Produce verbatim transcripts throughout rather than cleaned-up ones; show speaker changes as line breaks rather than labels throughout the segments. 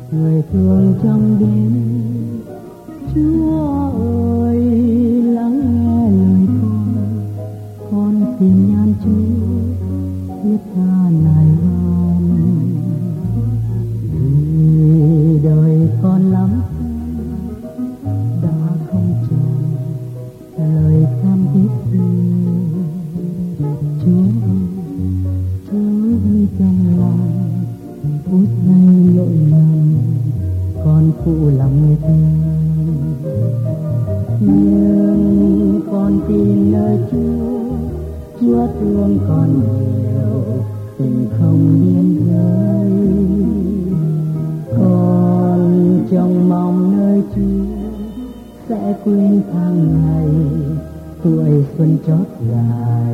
người thương trong đêm. Chúa ơi lắng nghe lời con, con tìm nhan Chúa thiết tha nài van. Vì đời con lắm đã không tròn lời cam kết yêu. Chúa chớ đi trong lòng phút giây lỗi lầm, con phụ lòng người thương. Nhưng con tin nơi Chúa, Chúa thương con nhiều, tình không biên giới. Con trông mong nơi Chúa sẽ quên tháng ngày tuổi xuân chót dài.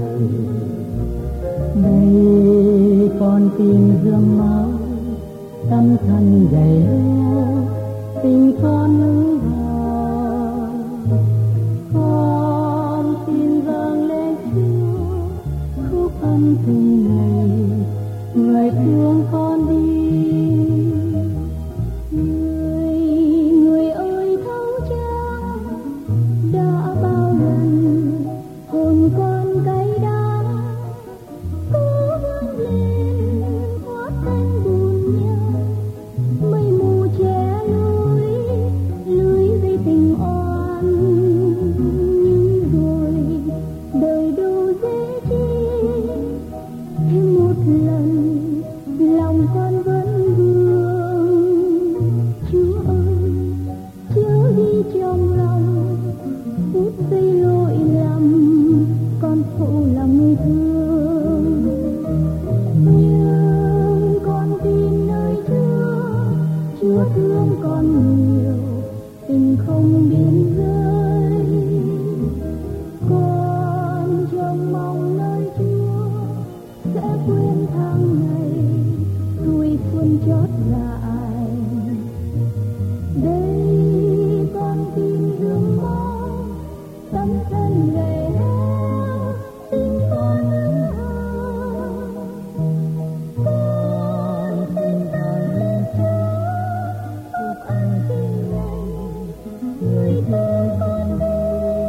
Đây con tin rơm máu, tâm thân gầy leo, tình con ứ hàn. Con tin dâng lên Chúa khúc âm tình này, người thương con đi. Người, người ơi thấu cha, đã bao lần hồn con cay đắng, cố vươn lên thoát cánh buồn nhớ. Mây mù che lối, lưới gây tình oan. Nhưng rồi đời đâu dễ chi, thêm một lần lòng con vẫn vương. Chúa ơi chớ đi trong lòng phút giây lỗi lầm, con phụ là người thương. Nhưng con tin nơi Chúa, Chúa thương con nhiều, tình không biên giới. Con trông mong nơi Chúa sẽ quên tháng ngày tuổi xuân chót dài. Đây con tin rơm máu, tâm thân gầy héo, tình con ứ hàn. Con tin rằng lên Chúa khúc âm tình này, người thương con đi.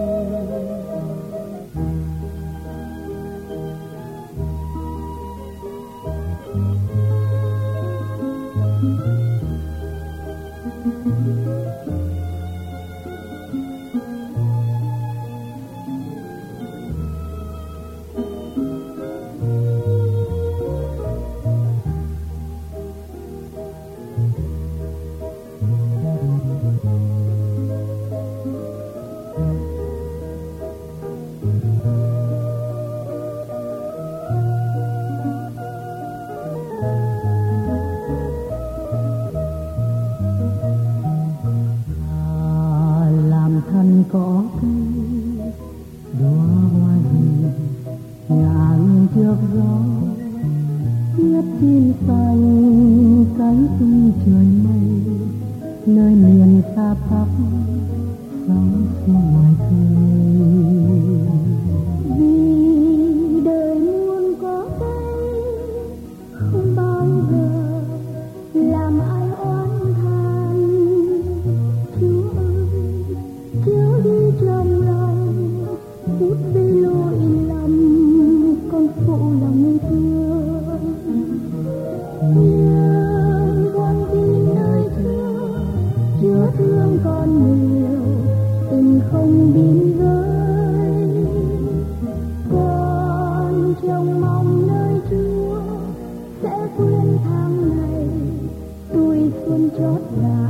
Thân có cây đóa hoa gì ngàn trước gió, biết tin xanh cánh tung trời mây, nơi miền xa tóc sóng xuống ngoài khơi. Vì đời muôn có cây không bao giờ làm ai oán than. Chúa ơi chớ đi trong lòng phút giây lỗi lầm, con phụ là người thương. Nhưng con tin nơi Chúa, Chúa thương con nhiều, tình không biên giới. Con trông mong nơi Chúa sẽ quên tháng ngày tuổi xuân chót dài.